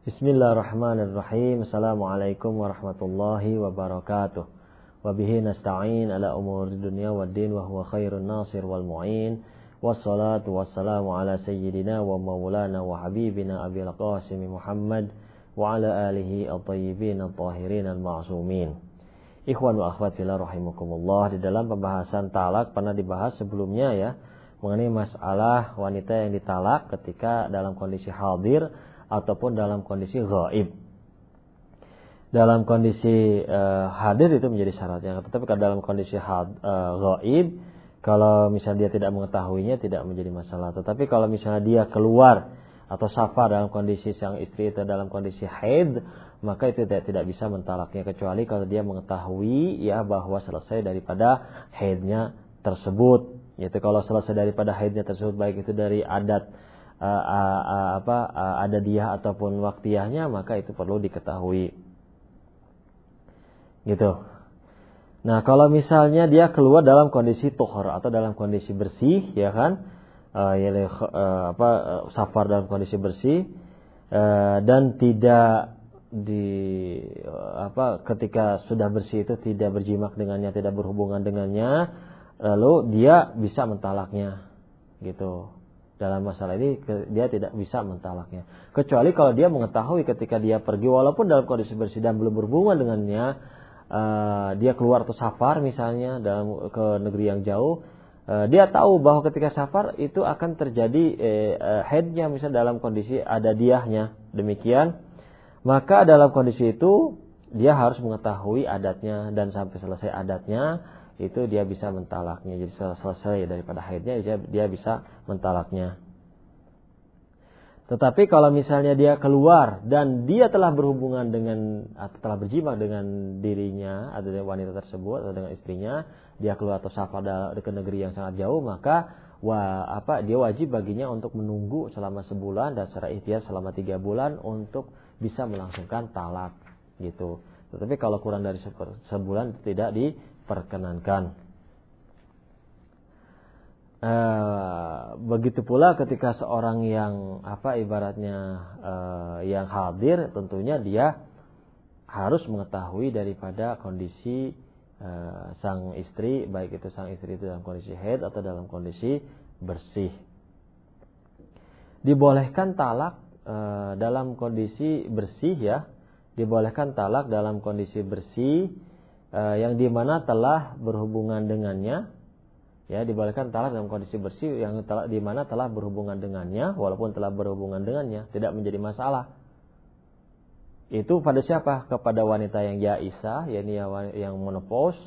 Bismillahirrahmanirrahim. Assalamualaikum warahmatullahi wabarakatuh. Wabihi nasta'in ala umuri dunya waddin wa huwa khairun nasir wal mu'in. Wassalatu wassalamu ala sayyidina wa maulana wa habibina Abil Qasim Muhammad wa ala alihi at-tayyibin at-tahirin al-ma'sumin. Ikhwan wa akhwat fillah rahimakumullah. Di dalam pembahasan talak pernah dibahas sebelumnya ya, mengenai masalah wanita yang ditalak ketika dalam kondisi hadir ataupun dalam kondisi ghaib. Dalam kondisi hadir itu menjadi syaratnya, tetapi kalau dalam kondisi ghaib, kalau misalnya dia tidak mengetahuinya tidak menjadi masalah. Tetapi kalau misalnya dia keluar atau safar dalam kondisi sang istri itu dalam kondisi haid, maka itu tidak bisa mentalaknya kecuali kalau dia mengetahui ya bahwa selesai daripada haidnya tersebut. Yaitu kalau selesai daripada haidnya tersebut, baik itu dari adat ada dia ataupun waktiyahnya, maka itu perlu diketahui. Gitu. Nah, kalau misalnya dia keluar dalam kondisi tuhur atau dalam kondisi bersih, ya kan? Safar dalam kondisi bersih dan tidak ketika sudah bersih itu tidak berjimak dengannya, tidak berhubungan dengannya, lalu dia bisa mentalaknya. Gitu. Dalam masalah ini dia tidak bisa mentalaknya. Kecuali kalau dia mengetahui ketika dia pergi walaupun dalam kondisi bersih dan belum berhubungan dengannya, dia keluar atau safar misalnya ke negeri yang jauh, dia tahu bahwa ketika safar itu akan terjadi haidnya misalnya dalam kondisi ada diahnya. Demikian, maka dalam kondisi itu dia harus mengetahui adatnya dan sampai selesai adatnya itu dia bisa mentalaknya. Jadi selesai daripada haidnya dia bisa mentalaknya. Tetapi kalau misalnya dia keluar dan dia telah berhubungan dengan atau telah berjima dengan dirinya atau dengan wanita tersebut atau dengan istrinya, dia keluar atau safar ke negeri yang sangat jauh, maka dia wajib baginya untuk menunggu selama sebulan dan secara ikhtiar selama 3 bulan untuk bisa melangsungkan talak gitu. Tetapi kalau kurang dari sebulan itu tidak diperkenankan. Begitu pula ketika seorang yang yang hadir, tentunya dia harus mengetahui daripada kondisi sang istri, baik itu sang istri itu dalam kondisi haid atau dalam kondisi bersih. Dibolehkan talak dalam kondisi bersih ya. Dibolehkan talak dalam kondisi bersih yang dimana telah berhubungan dengannya, ya, dibolehkan talak dalam kondisi bersih yang dimana telah berhubungan dengannya, walaupun telah berhubungan dengannya tidak menjadi masalah. Itu pada siapa? Kepada wanita yang yaisah, yakni yang menopause,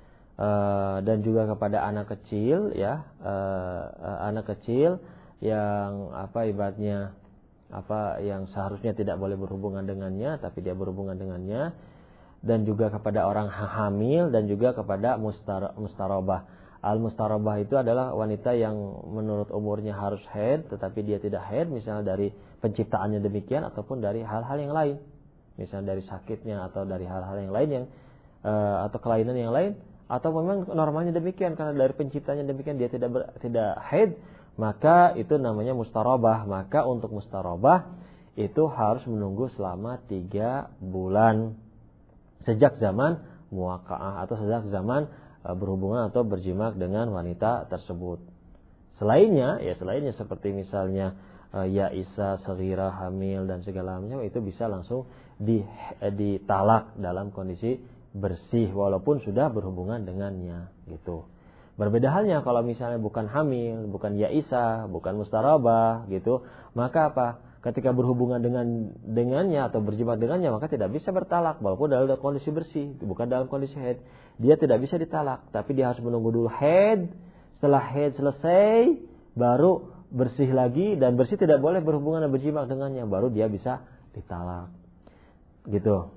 dan juga kepada anak kecil, ya, anak kecil yang ibaratnya yang seharusnya tidak boleh berhubungan dengannya tapi dia berhubungan dengannya, dan juga kepada orang hamil dan juga kepada mustarobah. Al-mustarobah itu adalah wanita yang menurut umurnya harus haid tetapi dia tidak haid, misalnya dari penciptaannya demikian ataupun dari hal-hal yang lain, misalnya dari sakitnya atau dari hal-hal yang lain yang atau kelainan yang lain, atau memang normalnya demikian karena dari penciptanya demikian dia tidak haid, maka itu namanya mustarobah. Maka untuk mustarobah itu harus menunggu selama 3 bulan sejak zaman muwaqa'ah atau sejak zaman berhubungan atau berjimak dengan wanita tersebut. Selainnya seperti misalnya yaisa, saghira, hamil dan segala macam, itu bisa langsung ditalak dalam kondisi bersih walaupun sudah berhubungan dengannya gitu. Berbeda halnya kalau misalnya bukan hamil, bukan yaisa, bukan mustarabah gitu, maka ketika berhubungan dengannya atau berjimak dengannya, maka tidak bisa bertalak walaupun dalam kondisi bersih, bukan dalam kondisi haid. Dia tidak bisa ditalak, tapi dia harus menunggu dulu haid. Setelah haid selesai, baru bersih lagi, dan bersih tidak boleh berhubungan dan berjimak dengannya, baru dia bisa ditalak. Gitu.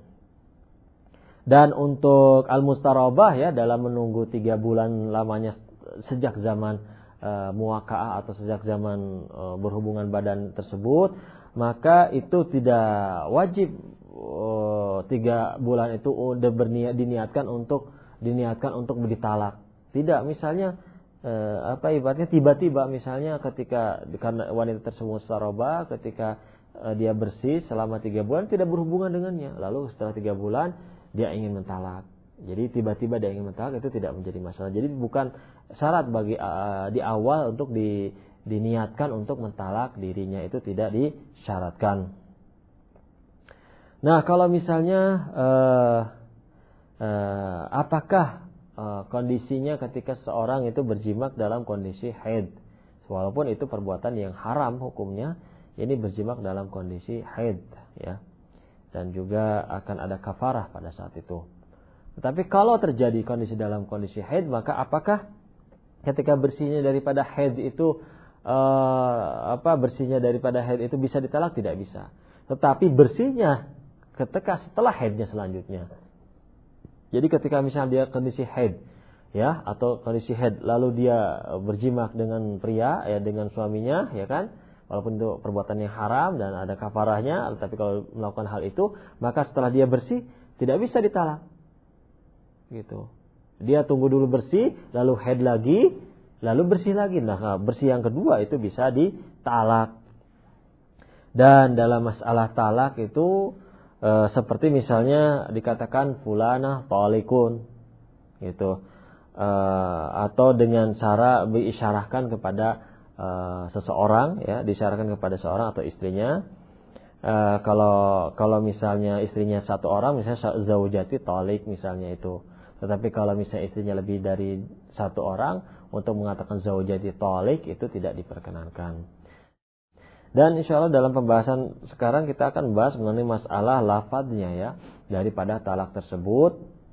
Dan untuk al-mustarabah ya, dalam menunggu 3 bulan lamanya sejak zaman muwaqa'ah atau sejak zaman berhubungan badan tersebut, maka itu tidak wajib 3 bulan itu diniatkan untuk ditalak. Tidak, misalnya ibaratnya tiba-tiba misalnya ketika karena wanita tersebut mustarabah, ketika dia bersih selama 3 bulan tidak berhubungan dengannya, lalu setelah 3 bulan dia ingin mentalak. Jadi tiba-tiba dia ingin mentalak, itu tidak menjadi masalah. Jadi bukan syarat bagi di awal untuk diniatkan untuk mentalak dirinya, itu tidak disyaratkan. Nah, kalau misalnya apakah kondisinya ketika seorang itu berjimak dalam kondisi haid, walaupun itu perbuatan yang haram hukumnya, ini berjimak dalam kondisi haid, ya, dan juga akan ada kafarah pada saat itu. Tetapi kalau terjadi kondisi dalam kondisi haid, maka apakah ketika bersihnya daripada haid itu bersihnya daripada haid itu bisa ditalak? Tidak bisa. Tetapi bersihnya ketika setelah haidnya selanjutnya. Jadi ketika misalnya dia kondisi haid, ya, atau kondisi haid lalu dia berjimak dengan pria, ya, dengan suaminya, ya kan, walaupun itu perbuatan yang haram dan ada kafarahnya, tapi kalau melakukan hal itu, maka setelah dia bersih tidak bisa ditalak, gitu. Dia tunggu dulu bersih, lalu haid lagi, lalu bersih lagi. Nah, bersih yang kedua itu bisa ditalak. Dan dalam masalah talak itu seperti misalnya dikatakan fulanah talikun, gitu, atau dengan cara diisyarahkan kepada seseorang, ya, diisyarahkan kepada seorang atau istrinya. Kalau misalnya istrinya satu orang, misalnya zaujati talik misalnya itu. Tetapi kalau misalnya istrinya lebih dari satu orang, untuk mengatakan zaujati talik itu tidak diperkenankan. Dan insya Allah dalam pembahasan sekarang kita akan bahas mengenai masalah lafadznya, ya, daripada talak tersebut.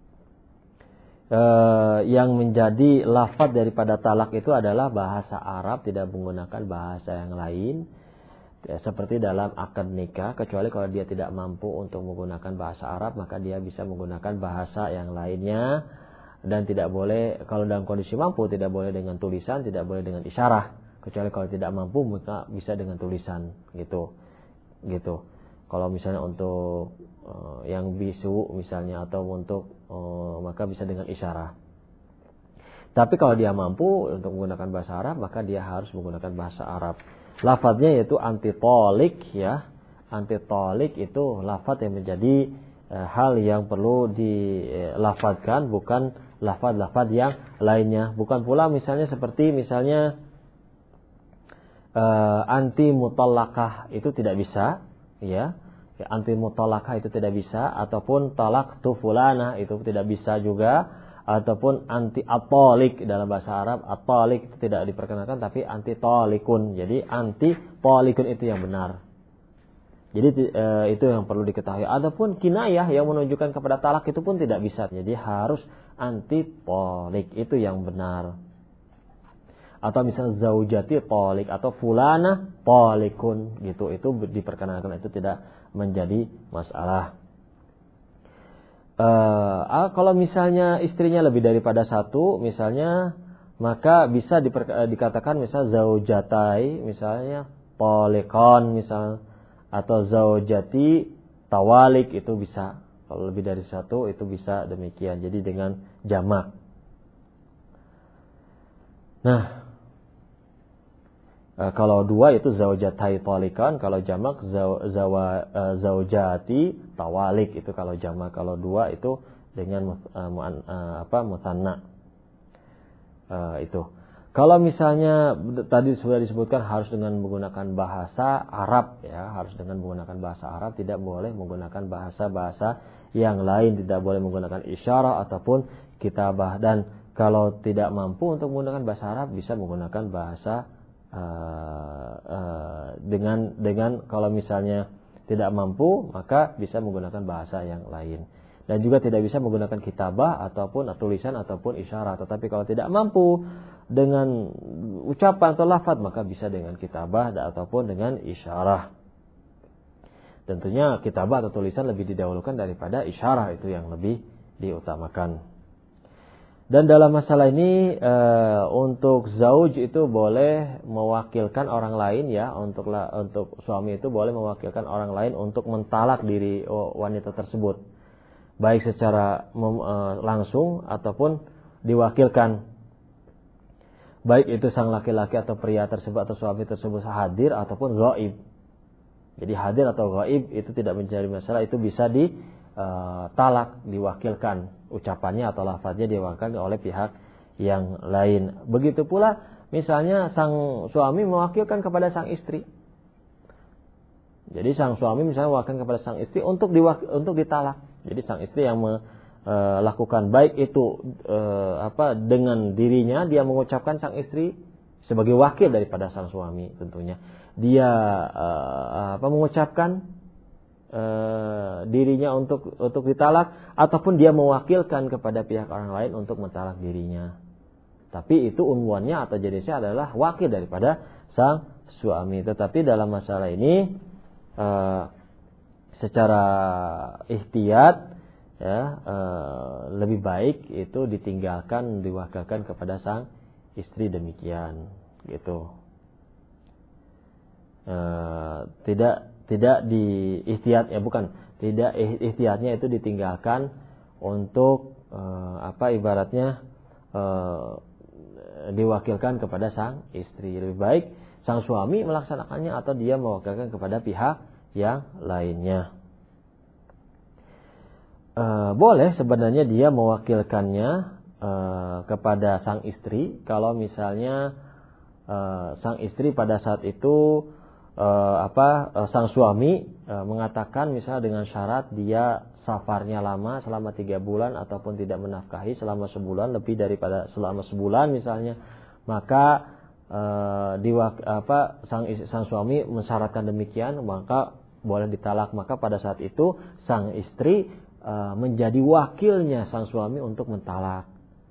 Yang menjadi lafadz daripada talak itu adalah bahasa Arab, tidak menggunakan bahasa yang lain, ya, seperti dalam akad nikah, kecuali kalau dia tidak mampu untuk menggunakan bahasa Arab, maka dia bisa menggunakan bahasa yang lainnya. Dan tidak boleh, kalau dalam kondisi mampu, tidak boleh dengan tulisan, tidak boleh dengan isyarah, kecuali kalau tidak mampu maka bisa dengan tulisan, gitu. Kalau misalnya untuk yang bisu misalnya, atau untuk maka bisa dengan isyarah. Tapi kalau dia mampu untuk menggunakan bahasa Arab, maka dia harus menggunakan bahasa Arab. Lafadznya yaitu antitolik, ya. Antitolik itu lafadz yang menjadi hal yang perlu dilafadzkan, bukan lafadz-lafadz yang lainnya. Bukan pula misalnya seperti misalnya anti mutallaqah itu tidak bisa, ya. Anti mutallaqah itu tidak bisa, ataupun talaqtu fulana itu tidak bisa juga, ataupun anti atolik dalam bahasa Arab, atolik itu tidak diperkenalkan, tapi anti tolikun. Jadi anti tolikun itu yang benar. Jadi itu yang perlu diketahui. Adapun kinayah yang menunjukkan kepada talak itu pun tidak bisa. Jadi harus anti tolik, itu yang benar. Atau misalnya zaujati tolik atau fulana tolikun, gitu, itu diperkenalkan, itu tidak menjadi masalah. Kalau misalnya istrinya lebih daripada satu misalnya, maka bisa dikatakan misalnya zaujatai misalnya tolikon misal, atau zaujati tawalik, itu bisa. Kalau lebih dari satu itu bisa demikian, jadi dengan jamak. Nah, kalau dua itu zaujatai talikan, kalau jamak zaujati tawalik, itu kalau jamak. Kalau dua itu dengan mutanna. Itu. Kalau misalnya tadi sudah disebutkan harus dengan menggunakan bahasa Arab, ya, harus dengan menggunakan bahasa Arab, tidak boleh menggunakan bahasa-bahasa yang lain, tidak boleh menggunakan isyarah ataupun kitabah. Dan kalau tidak mampu untuk menggunakan bahasa Arab, bisa menggunakan bahasa dengan kalau misalnya tidak mampu, maka bisa menggunakan bahasa yang lain. Dan juga tidak bisa menggunakan kitabah ataupun tulisan ataupun isyarat. Tetapi kalau tidak mampu dengan ucapan atau lafaz, maka bisa dengan kitabah ataupun dengan isyarah. Tentunya kitabah atau tulisan lebih didahulukan daripada isyarah, itu yang lebih diutamakan. Dan dalam masalah ini untuk zauj itu boleh mewakilkan orang lain, ya, untuk suami itu boleh mewakilkan orang lain untuk mentalak diri wanita tersebut, baik secara langsung ataupun diwakilkan, baik itu sang laki-laki atau pria tersebut atau suami tersebut hadir ataupun ghaib, Jadi hadir atau gaib itu tidak menjadi masalah, itu bisa ditalak, diwakilkan ucapannya atau lafaznya diwakilkan oleh pihak yang lain. Begitu pula misalnya sang suami mewakilkan kepada sang istri. Jadi sang suami misalnya mewakilkan kepada sang istri untuk ditalak. Jadi sang istri yang melakukan baik itu dengan dirinya, dia mengucapkan sang istri sebagai wakil daripada sang suami tentunya. Dia mengucapkan dirinya untuk ditalak, ataupun dia mewakilkan kepada pihak orang lain untuk mentalak dirinya. Tapi itu unwannya atau jenisnya adalah wakil daripada sang suami. Tetapi dalam masalah ini secara ihtiyat lebih baik itu ditinggalkan, diwakilkan kepada sang istri demikian, gitu. Tidak di ihtiyat tidak ihtiyatnya itu ditinggalkan untuk ibaratnya diwakilkan kepada sang istri. Lebih baik sang suami melaksanakannya atau dia mewakilkan kepada pihak yang lainnya. Boleh sebenarnya dia mewakilkannya kepada sang istri kalau misalnya sang istri pada saat itu sang suami mengatakan misalnya dengan syarat dia safarnya lama selama 3 bulan ataupun tidak menafkahi selama sebulan, lebih daripada selama sebulan misalnya, maka sang suami mensyaratkan demikian, maka boleh ditalak. Maka pada saat itu sang istri menjadi wakilnya sang suami untuk mentalak.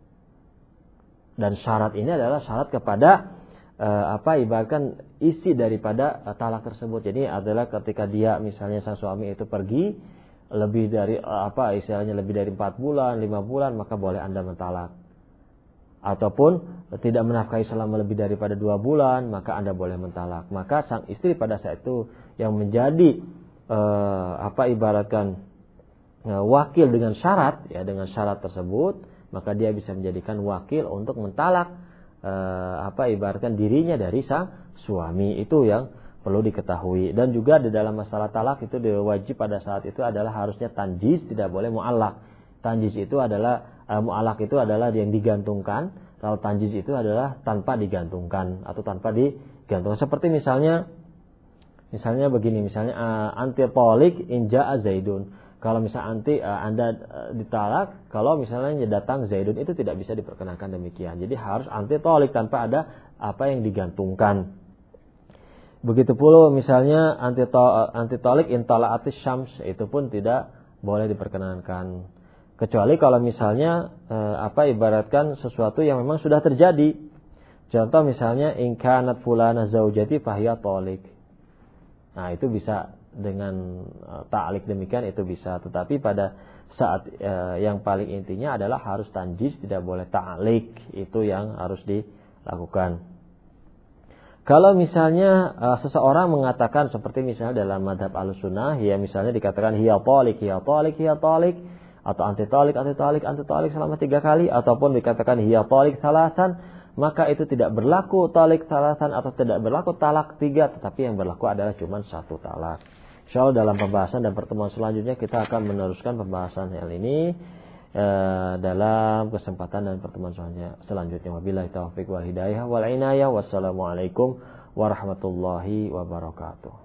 Dan syarat ini adalah syarat kepada ibaratkan isi daripada talak tersebut. Jadi adalah ketika dia misalnya sang suami itu pergi lebih dari lebih dari 4 bulan, 5 bulan, maka boleh Anda mentalak. Ataupun tidak menafkahi selama lebih daripada 2 bulan, maka Anda boleh mentalak. Maka sang istri pada saat itu yang menjadi ibaratkan wakil dengan syarat, dengan syarat tersebut, maka dia bisa menjadikan wakil untuk mentalak ibaratkan dirinya dari sang suami. Itu yang perlu diketahui. Dan juga di dalam masalah talak itu wajib pada saat itu adalah harusnya tanjiz, tidak boleh mu'allaq. Tanjiz itu adalah mu'allaq itu adalah yang digantungkan, kalau tanjiz itu adalah tanpa digantungkan atau tanpa digantungkan. Seperti misalnya begini, misalnya anti talik in ja'a Zaidun. Kalau misalnya Anda ditalak, kalau misalnya datang Zaidun, itu tidak bisa diperkenankan demikian. Jadi harus anti talik tanpa ada apa yang digantungkan. Begitu pula misalnya anti talik in tala'atis syams, itu pun tidak boleh diperkenankan. Kecuali kalau misalnya ibaratkan sesuatu yang memang sudah terjadi. Contoh misalnya in kanat fulana zaujati fahiya talik. Nah, itu bisa dengan ta'lik demikian, itu bisa. Tetapi pada saat yang paling intinya adalah harus tanjiz, tidak boleh ta'lik. Itu yang harus dilakukan. Kalau misalnya seseorang mengatakan seperti misalnya dalam madhab Ahlussunnah, ya misalnya dikatakan hiya talik, atau anti talik selama 3 kali, ataupun dikatakan hiya talik salasan, maka itu tidak berlaku talik salasan atau tidak berlaku talak 3, tetapi yang berlaku adalah cuma 1 talak. Insyaallah dalam pembahasan dan pertemuan selanjutnya kita akan meneruskan pembahasan hal ini dalam kesempatan dan pertemuan selanjutnya. Wabillahi taufiq wal hidayah wal inayah. Wassalamualaikum warahmatullahi wabarakatuh.